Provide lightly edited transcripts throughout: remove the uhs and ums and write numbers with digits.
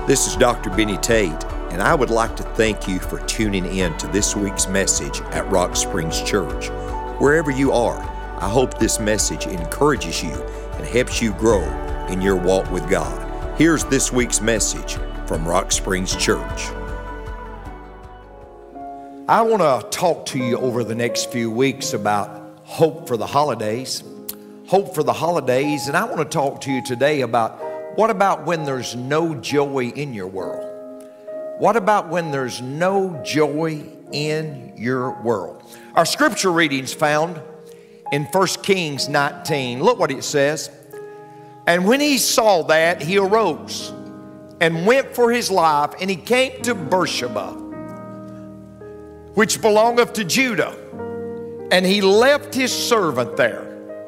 This is Dr. Benny Tate, and I would like to thank you for tuning in to this week's message at Rock Springs Church. Wherever you are, I hope this message encourages you and helps you grow in your walk with God. Here's this week's message from Rock Springs Church. I want to talk to you over the next few weeks about hope for the holidays. Hope for the holidays, and I want to talk to you today about what about when there's no joy in your world? What about when there's no joy in your world? Our scripture readings found in 1 Kings 19. Look what it says. And when he saw that, he arose and went for his life, and he came to Beersheba, which belongeth to Judah, and he left his servant there.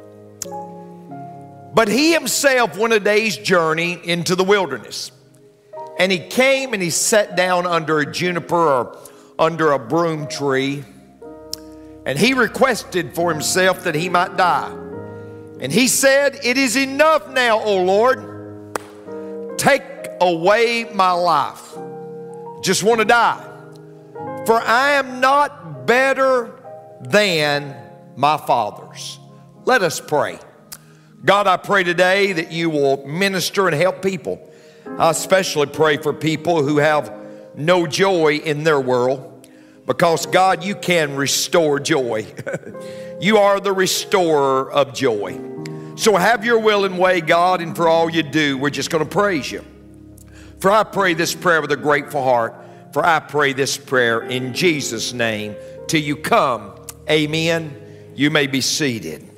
But he himself went a day's journey into the wilderness. And he came and he sat down under a juniper or under a broom tree. And he requested for himself that he might die. And he said, "It is enough now, O Lord. Take away my life. Just want to die. For I am not better than my fathers." Let us pray. God, I pray today that you will minister and help people. I especially pray for people who have no joy in their world, because God, you can restore joy. You are the restorer of joy. So have your will and way, God, and for all you do, we're just going to praise you. For I pray this prayer with a grateful heart. For I pray this prayer in Jesus' name. Till you come, amen. You may be seated.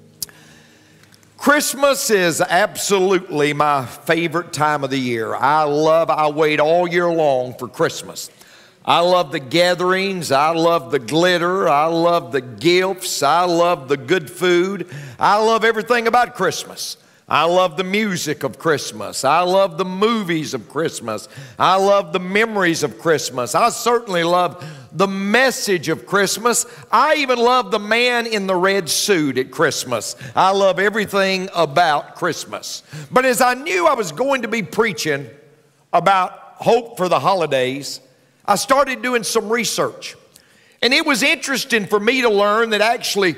Christmas is absolutely my favorite time of the year. I wait all year long for Christmas. I love the gatherings. I love the glitter. I love the gifts. I love the good food. I love everything about Christmas. I love the music of Christmas. I love the movies of Christmas. I love the memories of Christmas. I certainly love the message of Christmas. I even love the man in the red suit at Christmas. I love everything about Christmas. But as I knew I was going to be preaching about hope for the holidays, I started doing some research. And it was interesting for me to learn that actually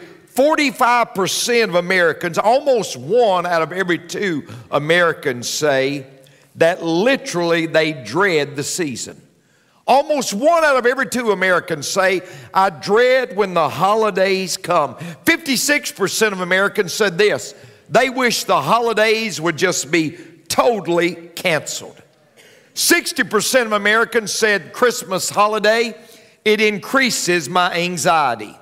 45% of Americans, almost 1 out of every 2 Americans, say that literally they dread the season. Almost 1 out of every 2 Americans say, I dread when the holidays come. 56% of Americans said this: they wish the holidays would just be totally canceled. 60% of Americans said Christmas holiday, it increases my anxiety.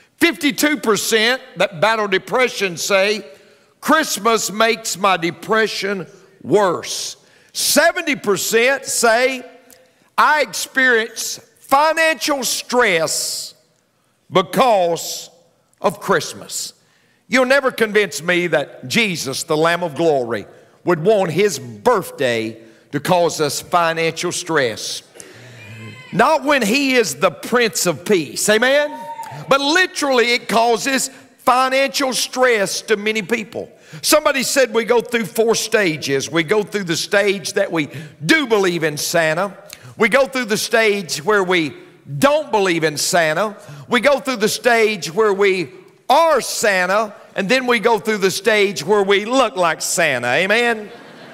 52% that battle depression say Christmas makes my depression worse. 70% say I experience financial stress because of Christmas. You'll never convince me that Jesus, the Lamb of Glory, would want his birthday to cause us financial stress. Not when he is the Prince of Peace, amen? But literally it causes financial stress to many people. Somebody said we go through 4 stages. We go through the stage that we do believe in Santa. We go through the stage where we don't believe in Santa. We go through the stage where we are Santa. And then we go through the stage where we look like Santa, amen?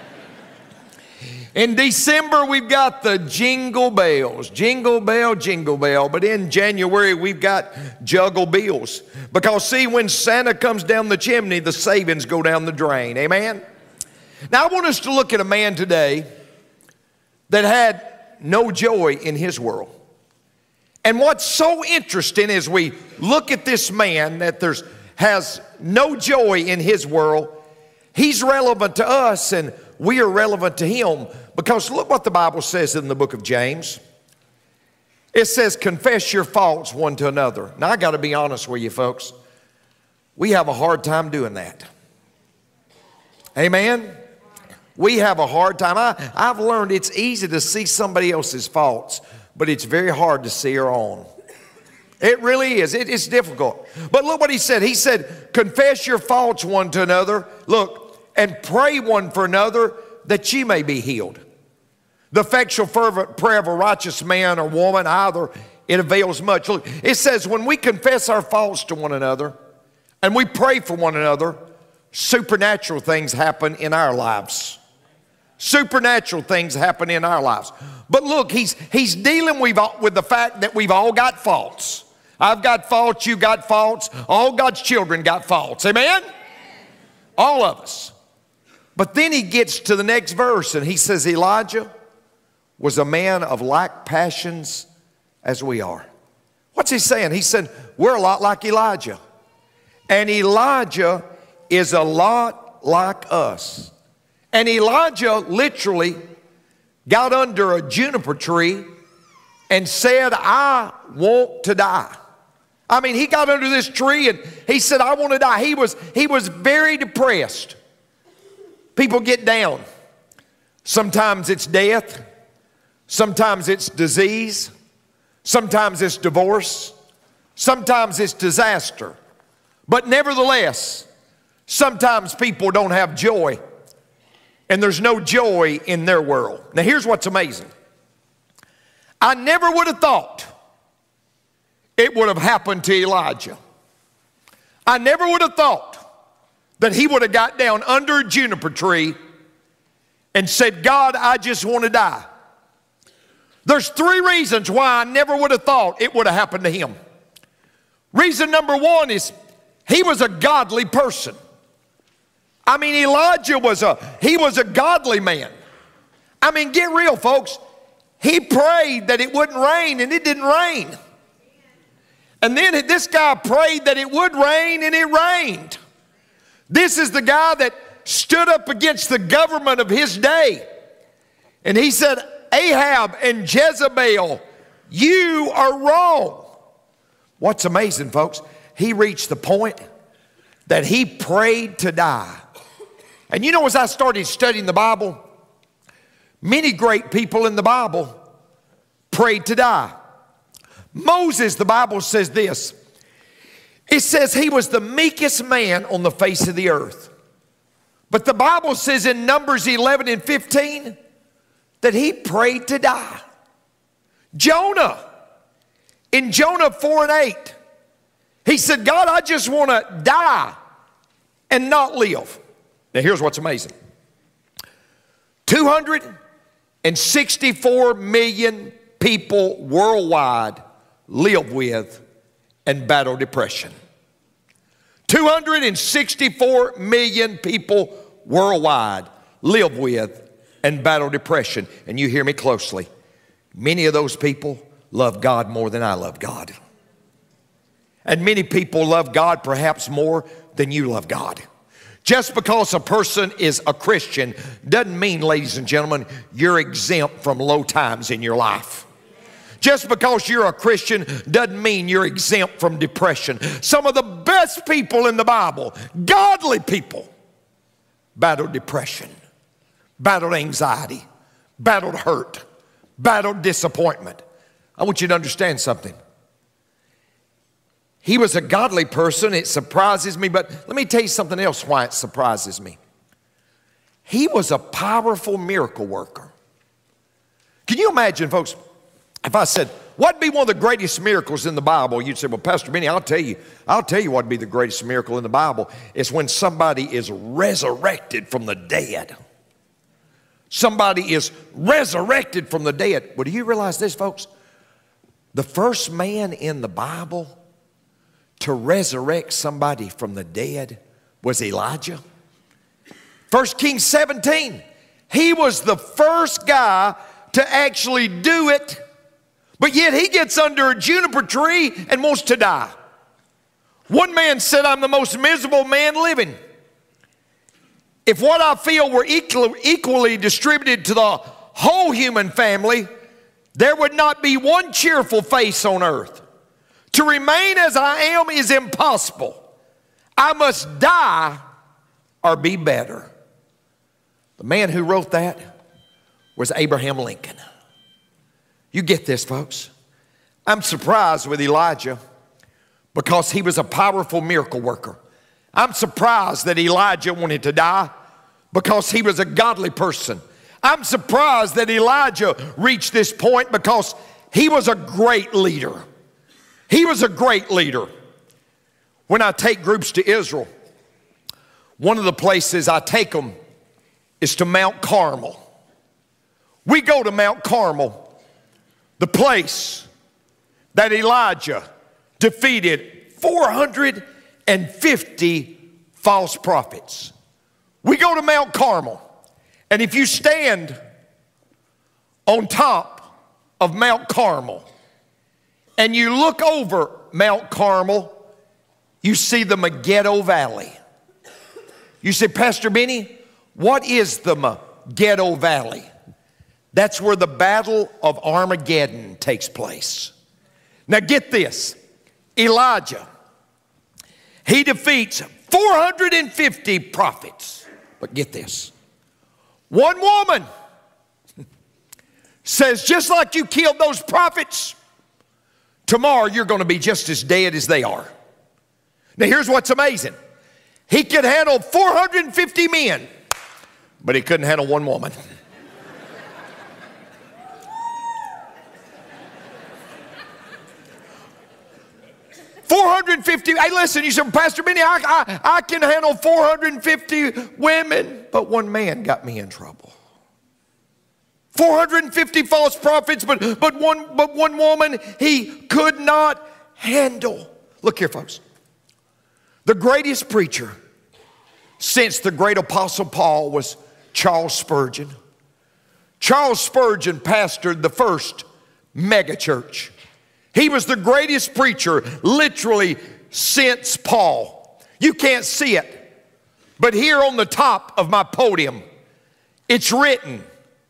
In December, we've got the jingle bells, jingle bell, jingle bell. But in January, we've got juggle bills. Because see, when Santa comes down the chimney, the savings go down the drain, amen? Now, I want us to look at a man today that had no joy in his world. And what's so interesting as we look at this man that has no joy in his world, he's relevant to us and we are relevant to him, because look what the Bible says in the book of James. It says, confess your faults one to another. Now, I got to be honest with you, folks. We have a hard time doing that. Amen? We have a hard time. I've learned it's easy to see somebody else's faults, but it's very hard to see our own. It really is. It's difficult. But look what he said. He said, confess your faults one to another. Look, and pray one for another that ye may be healed. The effectual fervent prayer of a righteous man or woman, either it avails much. Look, it says when we confess our faults to one another and we pray for one another, supernatural things happen in our lives. Supernatural things happen in our lives. But look, he's dealing with the fact that we've all got faults. I've got faults, you got faults, all God's children got faults. Amen? All of us. But then he gets to the next verse and he says, Elijah was a man of like passions as we are. What's he saying? He said, we're a lot like Elijah. And Elijah is a lot like us. And Elijah literally got under a juniper tree and said, I want to die. I mean, he got under this tree and he said, I want to die. He was very depressed. People get down. Sometimes it's death. Sometimes it's disease. Sometimes it's divorce. Sometimes it's disaster. But nevertheless, sometimes people don't have joy. And there's no joy in their world. Now here's what's amazing. I never would have thought it would have happened to Elijah. I never would have thought that he would have got down under a juniper tree and said, God, I just want to die. There's three reasons why I never would have thought it would have happened to him. Reason number one is he was a godly person. I mean, Elijah was a godly man. I mean, get real, folks. He prayed that it wouldn't rain, and it didn't rain. And then this guy prayed that it would rain, and it rained. This is the guy that stood up against the government of his day. And he said, Ahab and Jezebel, you are wrong. What's amazing, folks, he reached the point that he prayed to die. And you know, as I started studying the Bible, many great people in the Bible prayed to die. Moses, the Bible says this. It says he was the meekest man on the face of the earth. But the Bible says in Numbers 11 and 15 that he prayed to die. Jonah, in Jonah 4 and 8, he said, God, I just want to die and not live. Now here's what's amazing. 264 million people worldwide live with and battle depression. 264 million people worldwide live with and battle depression. And you hear me closely. Many of those people love God more than I love God. And many people love God perhaps more than you love God. Just because a person is a Christian doesn't mean, ladies and gentlemen, you're exempt from low times in your life. Just because you're a Christian doesn't mean you're exempt from depression. Some of the best people in the Bible, godly people, battled depression, battled anxiety, battled hurt, battled disappointment. I want you to understand something. He was a godly person. It surprises me, but let me tell you something else why it surprises me. He was a powerful miracle worker. Can you imagine, folks, if I said, what'd be one of the greatest miracles in the Bible? You'd say, well, Pastor Benny, I'll tell you what'd be the greatest miracle in the Bible. It's when somebody is resurrected from the dead. Somebody is resurrected from the dead. Well, do you realize this, folks? The first man in the Bible to resurrect somebody from the dead was Elijah. 1 Kings 17, he was the first guy to actually do it, but yet he gets under a juniper tree and wants to die. One man said, I'm the most miserable man living. If what I feel were equally distributed to the whole human family, there would not be one cheerful face on earth. To remain as I am is impossible. I must die or be better. The man who wrote that was Abraham Lincoln. You get this, folks. I'm surprised with Elijah because he was a powerful miracle worker. I'm surprised that Elijah wanted to die because he was a godly person. I'm surprised that Elijah reached this point because he was a great leader. He was a great leader. When I take groups to Israel, one of the places I take them is to Mount Carmel. We go to Mount Carmel, the place that Elijah defeated 450 false prophets. We go to Mount Carmel, and if you stand on top of Mount Carmel and you look over Mount Carmel, you see the Megiddo Valley. You say, Pastor Benny, what is the Megiddo Valley? That's where the Battle of Armageddon takes place. Now get this, Elijah, he defeats 450 prophets. But get this, one woman says, just like you killed those prophets, tomorrow you're going to be just as dead as they are. Now here's what's amazing. He could handle 450 men, but he couldn't handle one woman. 450, hey listen, you said, Pastor Benny, I can handle 450 women, but one man got me in trouble. 450 false prophets, but one woman he could not handle. Look here, folks. The greatest preacher since the great apostle Paul was Charles Spurgeon. Charles Spurgeon pastored the first megachurch. He was the greatest preacher literally since Paul. You can't see it, but here on the top of my podium, it's written,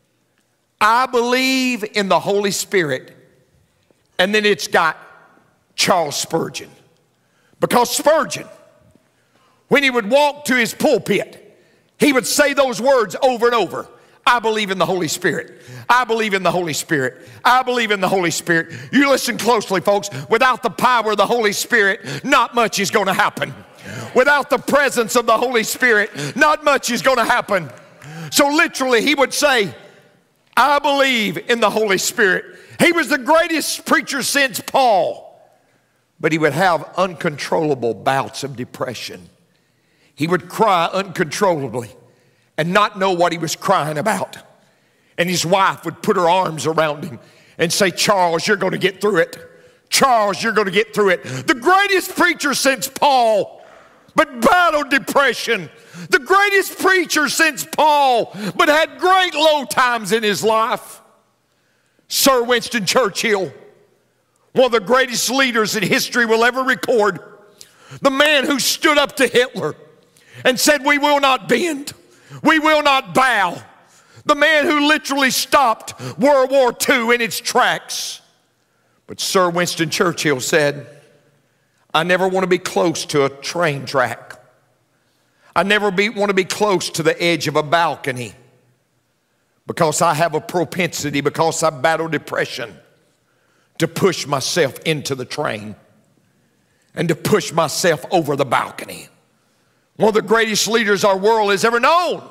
I believe in the Holy Spirit. And then it's got Charles Spurgeon. Because Spurgeon, when he would walk to his pulpit, he would say those words over and over. I believe in the Holy Spirit. I believe in the Holy Spirit. I believe in the Holy Spirit. You listen closely, folks. Without the power of the Holy Spirit, not much is going to happen. Without the presence of the Holy Spirit, not much is going to happen. So literally, he would say, I believe in the Holy Spirit. He was the greatest preacher since Paul, but he would have uncontrollable bouts of depression. He would cry uncontrollably and not know what he was crying about. And his wife would put her arms around him and say, Charles, you're going to get through it. Charles, you're going to get through it. The greatest preacher since Paul, but battled depression. The greatest preacher since Paul, but had great low times in his life. Sir Winston Churchill, one of the greatest leaders in history will ever record. The man who stood up to Hitler and said, we will not bend. We will not bow. The man who literally stopped World War II in its tracks. But Sir Winston Churchill said, I never want to be close to a train track. I never want to be close to the edge of a balcony because I have a propensity, because I battle depression, to push myself into the train and to push myself over the balcony. One of the greatest leaders our world has ever known.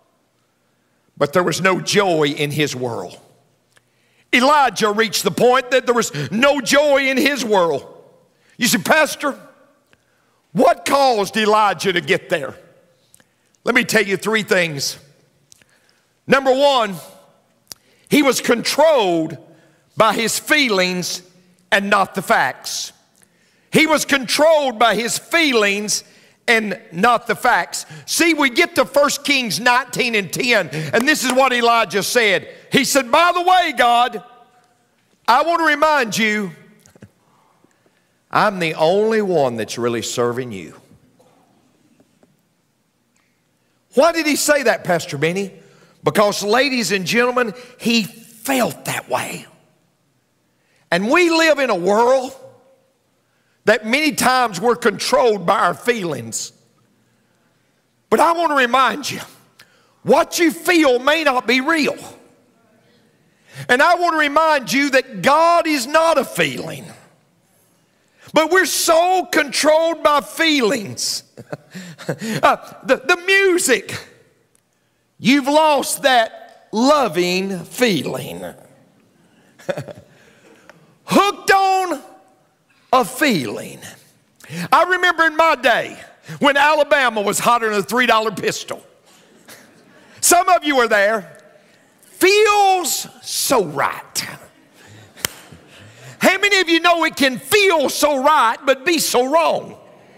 But there was no joy in his world. Elijah reached the point that there was no joy in his world. You say, Pastor, what caused Elijah to get there? Let me tell you three things. Number one, he was controlled by his feelings and not the facts. He was controlled by his feelings and not the facts. See, we get to 1 Kings 19 and 10, and this is what Elijah said. He said, by the way, God, I want to remind you, I'm the only one that's really serving you. Why did he say that, Pastor Benny? Because, ladies and gentlemen, he felt that way. And we live in a world that many times we're controlled by our feelings. But I want to remind you, what you feel may not be real. And I want to remind you that God is not a feeling. But we're so controlled by feelings. The music, you've lost that loving feeling. Hooked on a feeling. I remember in my day when Alabama was hotter than a $3 pistol. Some of you were there. Feels so right. How many of you know it can feel so right but be so wrong?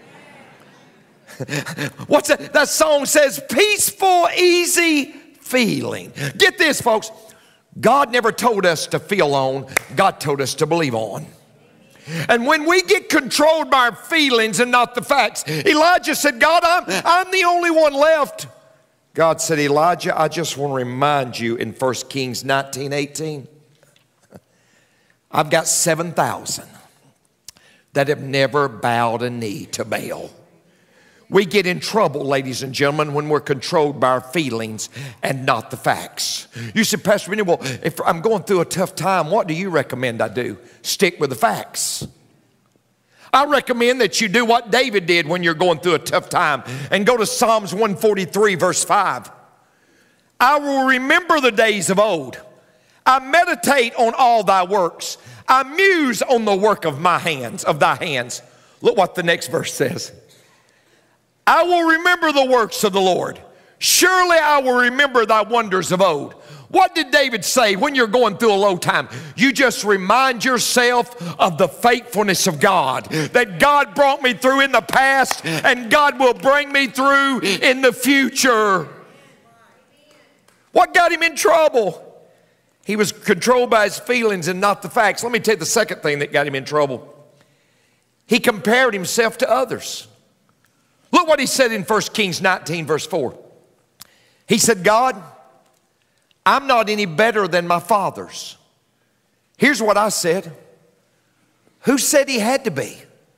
What's that? That song says, peaceful, easy feeling. Get this, folks. God never told us to feel on. God told us to believe on. And when we get controlled by our feelings and not the facts, Elijah said, God, I'm the only one left. God said, Elijah, I just want to remind you in 1 Kings 19:18, I've got 7,000 that have never bowed a knee to Baal. We get in trouble, ladies and gentlemen, when we're controlled by our feelings and not the facts. You said, Pastor Benny, well, if I'm going through a tough time, what do you recommend I do? Stick with the facts. I recommend that you do what David did when you're going through a tough time and go to Psalms 143, verse 5. I will remember the days of old. I meditate on all thy works. I muse on the work of my hands, of thy hands. Look what the next verse says. I will remember the works of the Lord. Surely I will remember thy wonders of old. What did David say when you're going through a low time? You just remind yourself of the faithfulness of God. That God brought me through in the past and God will bring me through in the future. What got him in trouble? He was controlled by his feelings and not the facts. Let me tell you the second thing that got him in trouble. He compared himself to others. Look what he said in 1 Kings 19, verse 4. He said, God, I'm not any better than my fathers. Here's what I said. Who said he had to be?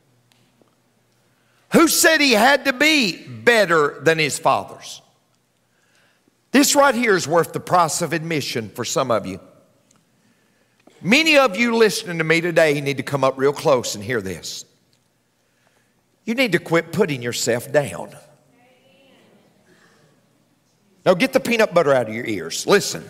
Who said he had to be better than his fathers? This right here is worth the price of admission for some of you. Many of you listening to me today need to come up real close and hear this. You need to quit putting yourself down. Now get the peanut butter out of your ears. Listen.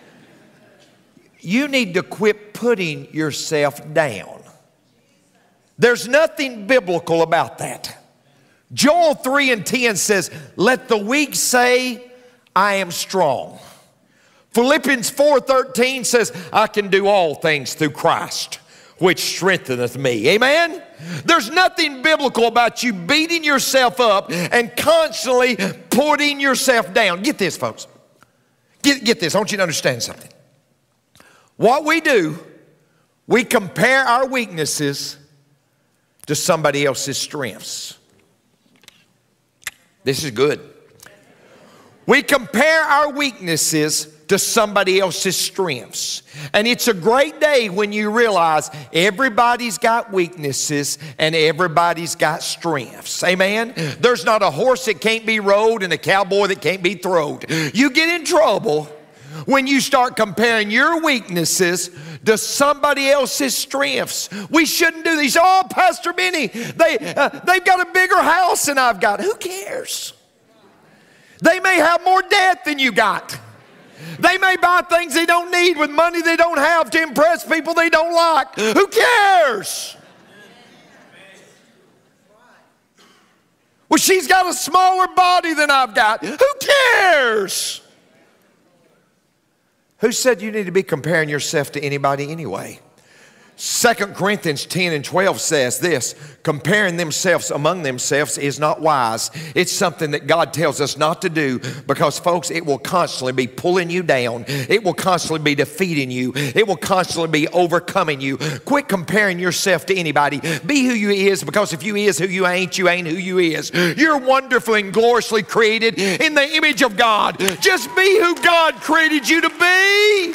You need to quit putting yourself down. There's nothing biblical about that. Joel 3:10 says, let the weak say, I am strong. Philippians 4:13 says, I can do all things through Christ, which strengtheneth me. Amen? There's nothing biblical about you beating yourself up and constantly putting yourself down. Get this, folks. Get this. I want you to understand something. What we do, we compare our weaknesses to somebody else's strengths. This is good. We compare our weaknesses to somebody else's strengths. And it's a great day when you realize everybody's got weaknesses and everybody's got strengths. Amen? There's not a horse that can't be rode and a cowboy that can't be throwed. You get in trouble when you start comparing your weaknesses to somebody else's strengths. We shouldn't do these. Oh, Pastor Benny, they've got a bigger house than I've got. Who cares? They may have more debt than you got. They may buy things they don't need with money they don't have to impress people they don't like. Who cares? Well, she's got a smaller body than I've got. Who cares? Who said you need to be comparing yourself to anybody anyway? 2 Corinthians 10:12 says this, comparing themselves among themselves is not wise. It's something that God tells us not to do because, folks, it will constantly be pulling you down. It will constantly be defeating you. It will constantly be overcoming you. Quit comparing yourself to anybody. Be who you is, because if you is who you ain't who you is. You're wonderfully and gloriously created in the image of God. Just be who God created you to be.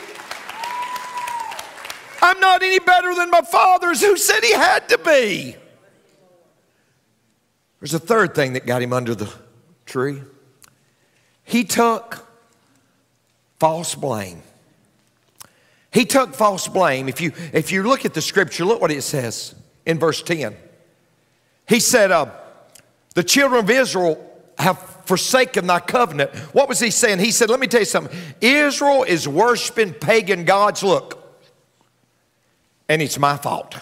I'm not any better than my fathers. Who said he had to be? There's a third thing that got him under the tree. He took false blame. He took false blame. If you look at the scripture, look what it says in verse 10. He said, the children of Israel have forsaken thy covenant. What was he saying? He said, let me tell you something. Israel is worshiping pagan gods. Look, and it's my fault.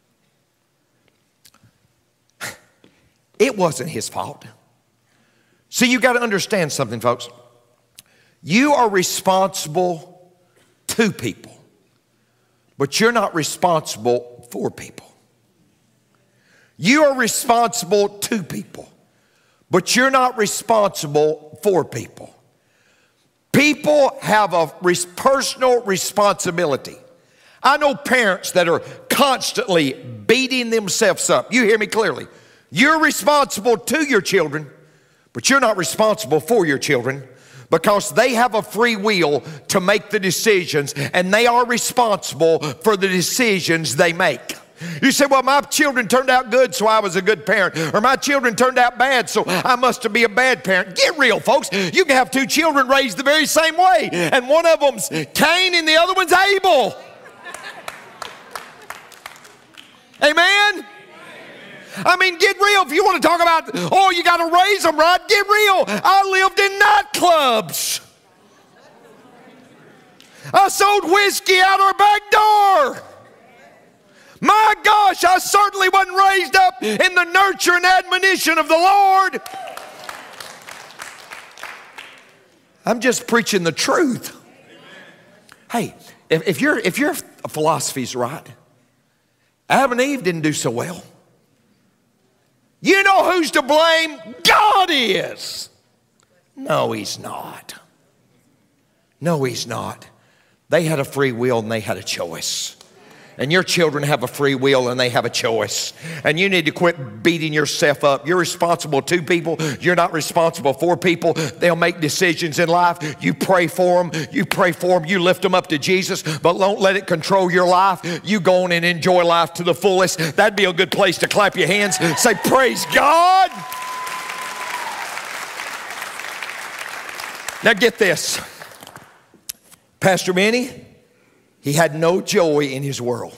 It wasn't his fault. See, you got to understand something, folks. You are responsible to people, but you're not responsible for people. You are responsible to people, but you're not responsible for people. People have a personal responsibility. I know parents that are constantly beating themselves up. You hear me clearly. You're responsible to your children, but you're not responsible for your children because they have a free will to make the decisions, and they are responsible for the decisions they make. You say, well, my children turned out good, so I was a good parent. Or my children turned out bad, so I must be a bad parent. Get real, folks. You can have two children raised the very same way, and one of them's Cain and the other one's Abel. Amen? I mean, get real. If you want to talk about, oh, you got to raise them right, get real. I lived in nightclubs. I sold whiskey out our back door. My gosh, I certainly wasn't raised up in the nurture and admonition of the Lord. I'm just preaching the truth. Hey, if your philosophy's right, Adam and Eve didn't do so well. You know who's to blame? God is. No, he's not. No, he's not. They had a free will and they had a choice. And your children have a free will and they have a choice. And you need to quit beating yourself up. You're responsible to people. You're not responsible for people. They'll make decisions in life. You pray for them. You pray for them. You lift them up to Jesus, but don't let it control your life. You go on and enjoy life to the fullest. That'd be a good place to clap your hands. Say, praise God. Now get this. Pastor Benny, he had no joy in his world.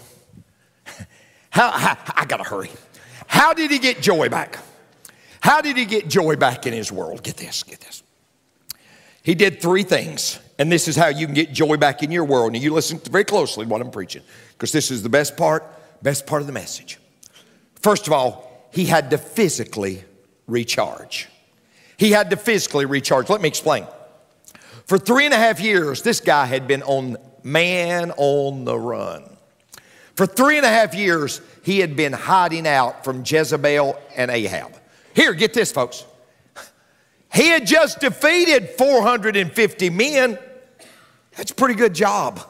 I got to hurry. How did he get joy back? How did he get joy back in his world? Get this, get this. He did three things, and this is how you can get joy back in your world. And you listen very closely to what I'm preaching, because this is the best part of the message. First of all, he had to physically recharge. He had to physically recharge. Let me explain. For 3.5 years, this guy had been on the run. For 3.5 years, he had been hiding out from Jezebel and Ahab. Here, get this, folks. He had just defeated 450 men. That's a pretty good job.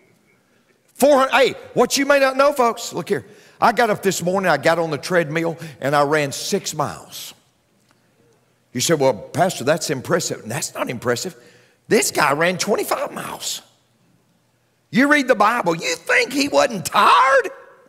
Hey, what you may not know, folks, look here. I got up this morning, I got on the treadmill, and I ran 6 miles. You said, well, Pastor, that's impressive. That's not impressive. This guy ran 25 miles. You read the Bible, you think he wasn't tired?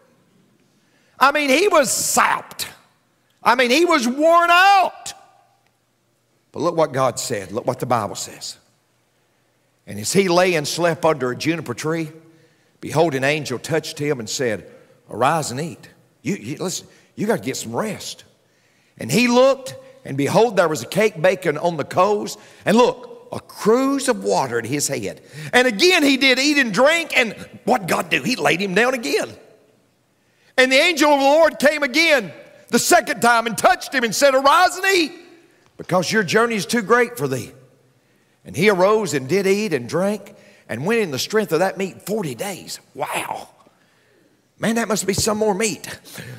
I mean, he was sapped. I mean, he was worn out. But look what God said. Look what the Bible says. And as he lay and slept under a juniper tree, behold, an angel touched him and said, arise and eat. Listen, you got to get some rest. And he looked, and behold, there was a cake baking on the coals. And look, a cruse of water at his head. And again he did eat and drink, and what God do? He laid him down again. And the angel of the Lord came again the second time and touched him and said, arise and eat, because your journey is too great for thee. And he arose and did eat and drank, and went in the strength of that meat 40 days. Wow. Man, that must be some more meat.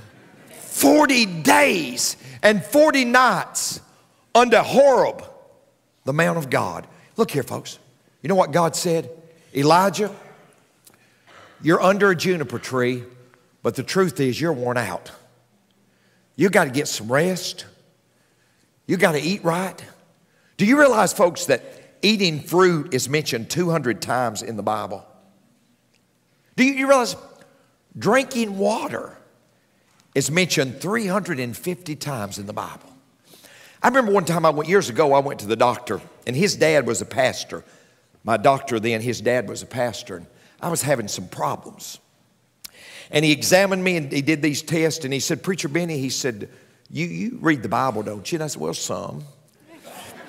40 days and 40 nights unto Horeb, the Mount of God. Look here, folks. You know what God said? Elijah, you're under a juniper tree, but the truth is you're worn out. You got to get some rest. You got to eat right. Do you realize, folks, that eating fruit is mentioned 200 times in the Bible? Do you realize drinking water is mentioned 350 times in the Bible? I remember one time years ago, I went to the doctor, and his dad was a pastor. My doctor then, his dad was a pastor, and I was having some problems. And he examined me, and he did these tests, and he said, Preacher Benny, he said, you read the Bible, don't you? And I said, well, some.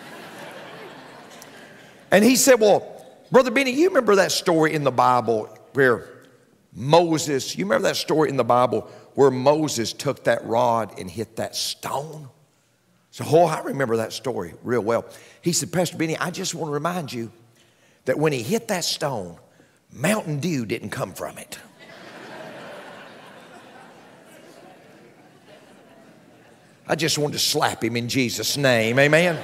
And he said, well, Brother Benny, you remember that story in the Bible where Moses, you remember that story in the Bible where Moses took that rod and hit that stone? So, oh, I remember that story real well. He said, Pastor Benny, I just want to remind you that when he hit that stone, Mountain Dew didn't come from it. I just wanted to slap him in Jesus' name, amen?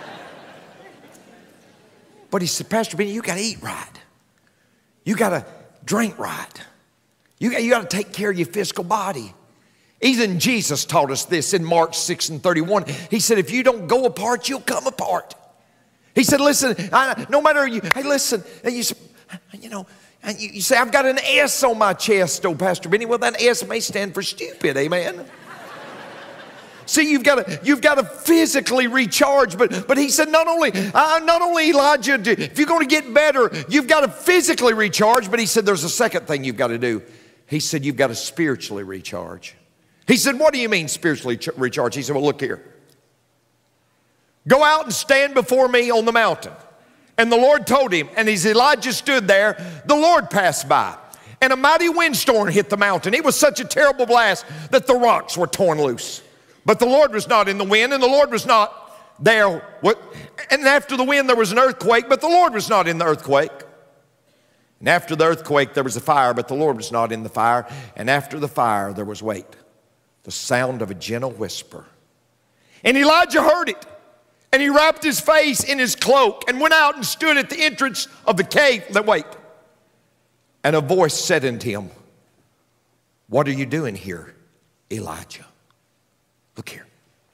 But he said, Pastor Benny, you got to eat right. You got to drink right. You got to take care of your physical body. Even Jesus taught us this in Mark 6:31. He said, if you don't go apart, you'll come apart. He said, listen, no matter you, hey, listen, and you know, and you say, I've got an S on my chest, oh, Pastor Benny. Well, that S may stand for stupid, amen? See, you've got to physically recharge, but he said not only Elijah, if you're going to get better, you've got to physically recharge, but he said there's a second thing you've got to do. He said you've got to spiritually recharge. He said, what do you mean spiritually recharge? He said, well, look here. Go out and stand before me on the mountain. And the Lord told him, and as Elijah stood there, the Lord passed by. And a mighty windstorm hit the mountain. It was such a terrible blast that the rocks were torn loose. But the Lord was not in the wind, and the Lord was not there. And after the wind, there was an earthquake, but the Lord was not in the earthquake. And after the earthquake, there was a fire, but the Lord was not in the fire. And after the fire, there was, wait, the sound of a gentle whisper. And Elijah heard it, and he wrapped his face in his cloak and went out and stood at the entrance of the cave. Wait. And a voice said unto him, what are you doing here, Elijah? Look here.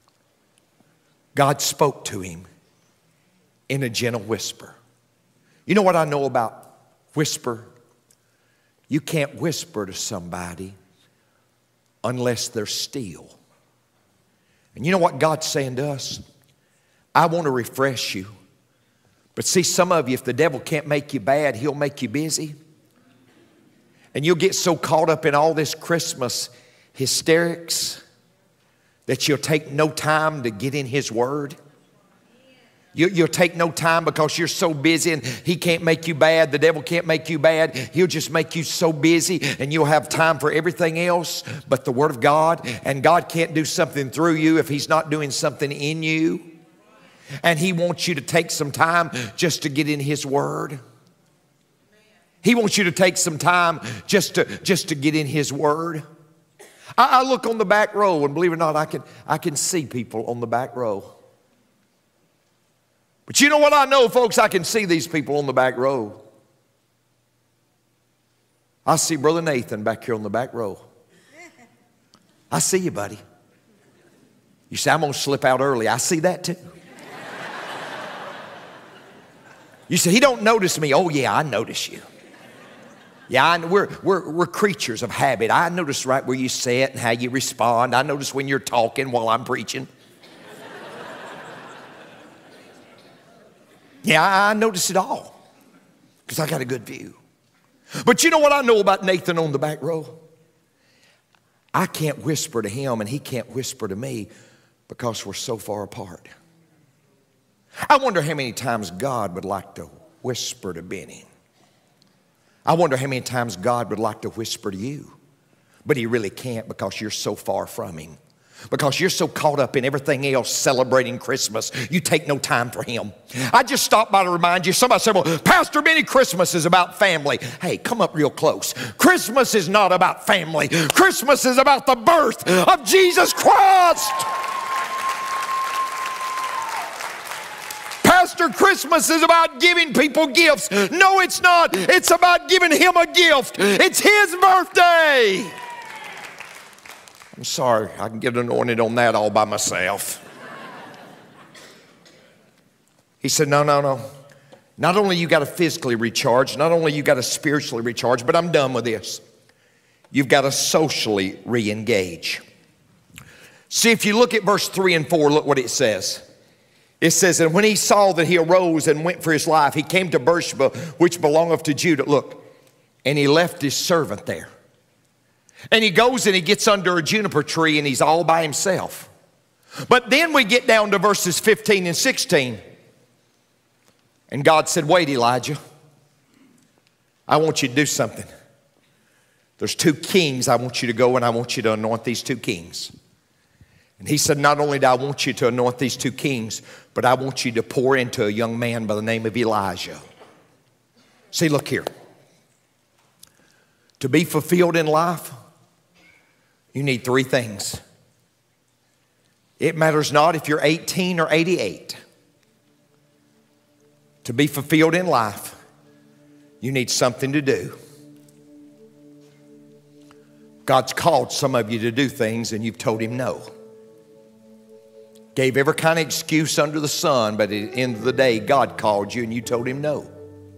God spoke to him in a gentle whisper. You know what I know about whisper? You can't whisper to somebody unless they're still. And you know what God's saying to us? I want to refresh you. But see, some of you, if the devil can't make you bad, he'll make you busy. And you'll get so caught up in all this Christmas hysterics that you'll take no time to get in His Word. You'll take no time because you're so busy, and he can't make you bad. The devil can't make you bad. He'll just make you so busy, and you'll have time for everything else but the Word of God. And God can't do something through you if He's not doing something in you. And He wants you to take some time just to get in His Word. He wants you to take some time just to get in His Word. I look on the back row, and believe it or not, I can see people on the back row. But you know what I know, folks? I can see these people on the back row. I see Brother Nathan back here on the back row. I see you, buddy. You say, I'm going to slip out early. I see that too. You say, he don't notice me. Oh, yeah, I notice you. Yeah, we're creatures of habit. I notice right where you sit and how you respond. I notice when you're talking while I'm preaching. Yeah, I notice it all because I got a good view. But you know what I know about Nathan on the back row? I can't whisper to him and he can't whisper to me because we're so far apart. I wonder how many times God would like to whisper to Benny. I wonder how many times God would like to whisper to you, but He really can't because you're so far from Him. Because you're so caught up in everything else celebrating Christmas, you take no time for Him. I just stopped by to remind you. Somebody said, well, Pastor Benny, Christmas is about family. Hey, come up real close. Christmas is not about family. Christmas is about the birth of Jesus Christ. Pastor, Christmas is about giving people gifts. No, it's not. It's about giving Him a gift. It's His birthday. I'm sorry, I can get anointed on that all by myself. He said, no. Not only you got to physically recharge, not only you got to spiritually recharge, but I'm done with this. You've got to socially re-engage. See, if you look at verse 3 and 4, look what it says. It says, and when he saw that he arose and went for his life, he came to Beersheba, which belongeth to Judah. Look, and he left his servant there. And he goes and he gets under a juniper tree and he's all by himself. But then we get down to verses 15 and 16. And God said, wait, Elijah, I want you to do something. There's 2 kings I want you to go and I want you to anoint these 2 kings. And he said, not only do I want you to anoint these 2 kings, but I want you to pour into a young man by the name of Elijah. See, look here. To be fulfilled in life, you need 3 things. It matters not if you're 18 or 88. To be fulfilled in life, you need something to do. God's called some of you to do things and you've told him no. Gave every kind of excuse under the sun, but at the end of the day, God called you and you told him no.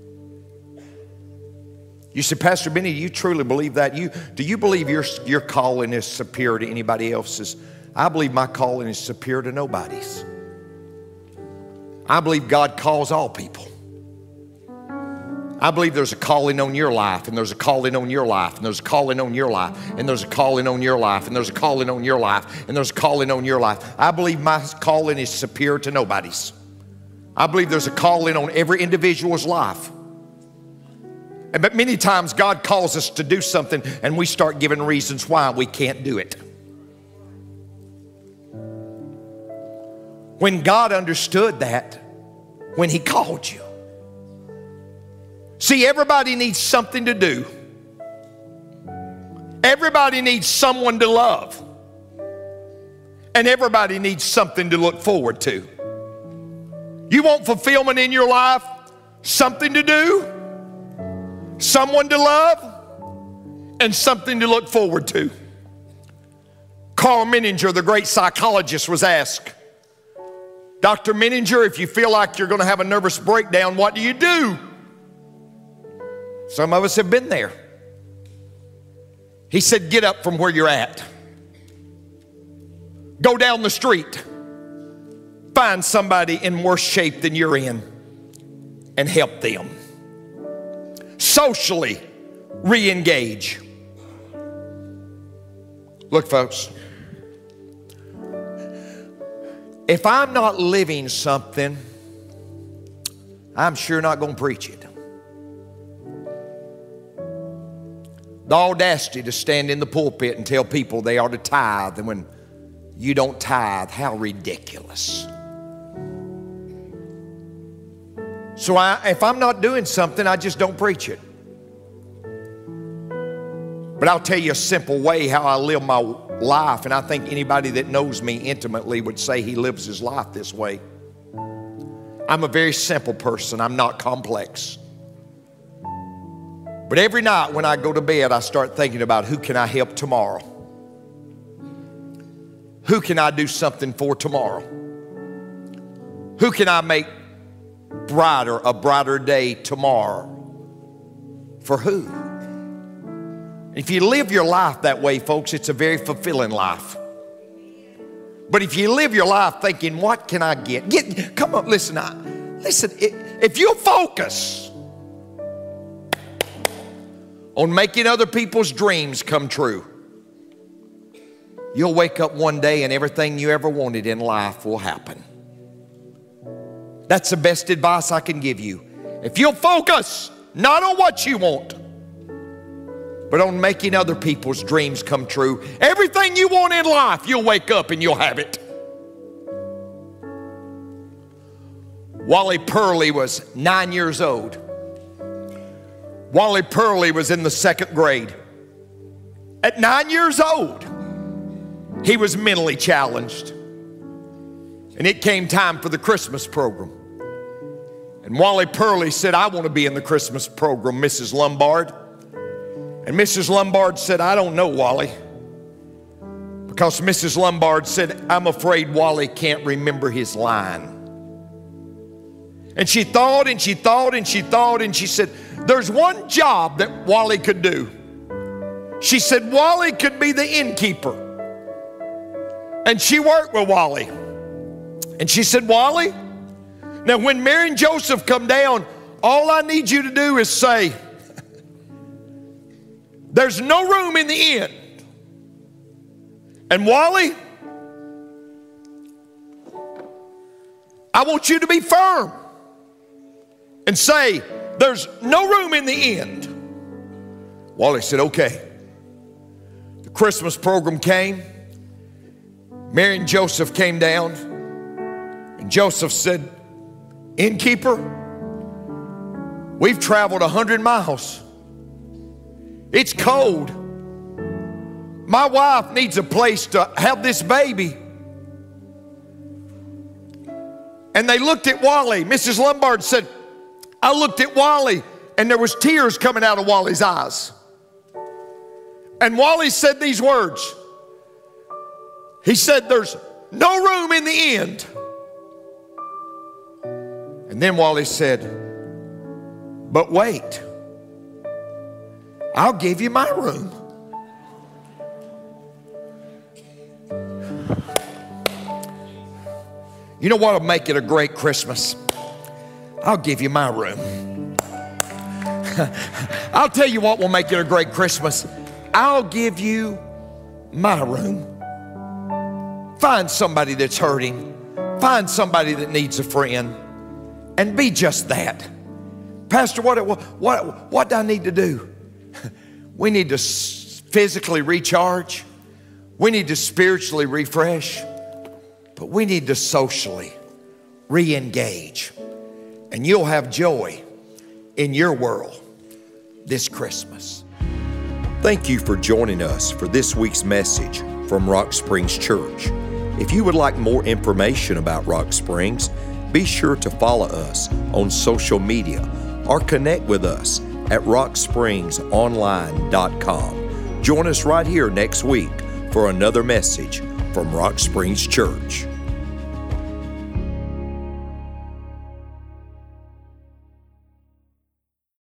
You say, Pastor Benny, do you truly believe that? Do you believe your calling is superior to anybody else's? I believe my calling is superior to nobody's. I believe God calls all people. I believe there's a calling on your life, and there's a calling on your life, and there's a calling on your life, and there's a calling on your life, and there's a calling on your life, and there's a calling on your life. I believe my calling is superior to nobody's. I believe there's a calling on every individual's life. But many times God calls us to do something, and we start giving reasons why we can't do it. When God understood that, when he called you. See, everybody needs something to do. Everybody needs someone to love. And everybody needs something to look forward to. You want fulfillment in your life? Something to do, someone to love, and something to look forward to. Carl Menninger, the great psychologist, was asked, Dr. Menninger, if you feel like you're going to have a nervous breakdown, what do you do? Some of us have been there. He said, get up from where you're at. Go down the street. Find somebody in worse shape than you're in and help them. Socially re-engage. Look, folks. If I'm not living something, I'm sure not going to preach it. The audacity to stand in the pulpit and tell people they ought to tithe, and when you don't tithe, how ridiculous. So if I'm not doing something, I just don't preach it. But I'll tell you a simple way how I live my life, and I think anybody that knows me intimately would say he lives his life this way. I'm a very simple person. I'm not complex. But every night when I go to bed, I start thinking about who can I help tomorrow? Who can I do something for tomorrow? Who can I make a brighter day tomorrow? For who? If you live your life that way, folks, it's a very fulfilling life. But if you live your life thinking, what can I get? Come on, listen, if you focus on making other people's dreams come true, you'll wake up one day and everything you ever wanted in life will happen. That's the best advice I can give you. If you'll focus not on what you want, but on making other people's dreams come true, everything you want in life, you'll wake up and you'll have it. Wally Purley was 9 years old. Wally Purley was in the 2nd grade. At 9 years old, he was mentally challenged. And it came time for the Christmas program. And Wally Purley said, I want to be in the Christmas program, Mrs. Lombard. And Mrs. Lombard said, I don't know, Wally. Because Mrs. Lombard said, I'm afraid Wally can't remember his line. And she thought and she thought and she thought, and she said, there's one job that Wally could do. She said, Wally could be the innkeeper. And she worked with Wally. And she said, Wally, now when Mary and Joseph come down, all I need you to do is say, there's no room in the inn. And Wally, I want you to be firm. and say, there's no room in the end. Wally said, okay. The Christmas program came. Mary and Joseph came down. And Joseph said, innkeeper, we've traveled 100 miles. It's cold. My wife needs a place to have this baby. And they looked at Wally. Mrs. Lombard said, I looked at Wally and there was tears coming out of Wally's eyes. And Wally said these words. He said, there's no room in the end. And then Wally said, but wait, I'll give you my room. You know what will make it a great Christmas? I'll give you my room. I'll tell you what will make it a great Christmas. I'll give you my room. Find somebody that's hurting. Find somebody that needs a friend. And be just that. Pastor, what do I need to do? We need to physically recharge. We need to spiritually refresh. But we need to socially re-engage. And you'll have joy in your world this Christmas. Thank you for joining us for this week's message from Rock Springs Church. If you would like more information about Rock Springs, be sure to follow us on social media or connect with us at rockspringsonline.com. Join us right here next week for another message from Rock Springs Church.